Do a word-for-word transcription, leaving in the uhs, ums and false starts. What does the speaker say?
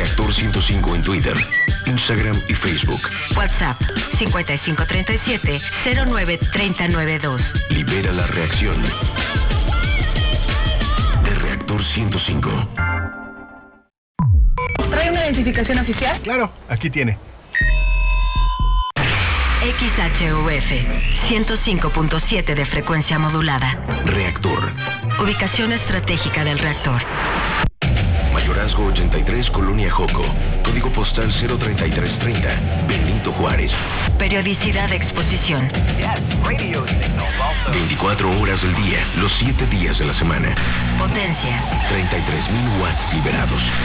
Reactor ciento cinco en Twitter, Instagram y Facebook. WhatsApp cincuenta y cinco treinta y siete cero nueve treinta noventa y dos. Libera la reacción de Reactor ciento cinco. ¿Trae una identificación oficial? Claro, aquí tiene. X H U F ciento cinco punto siete de frecuencia modulada. Reactor. Ubicación estratégica del reactor. Mayorazgo ochenta y tres, Colonia Joco. Código postal cero treinta y tres treinta, Benito Juárez. Periodicidad de exposición. veinticuatro horas del día, los siete días de la semana. Potencia. treinta y tres mil watts liberados.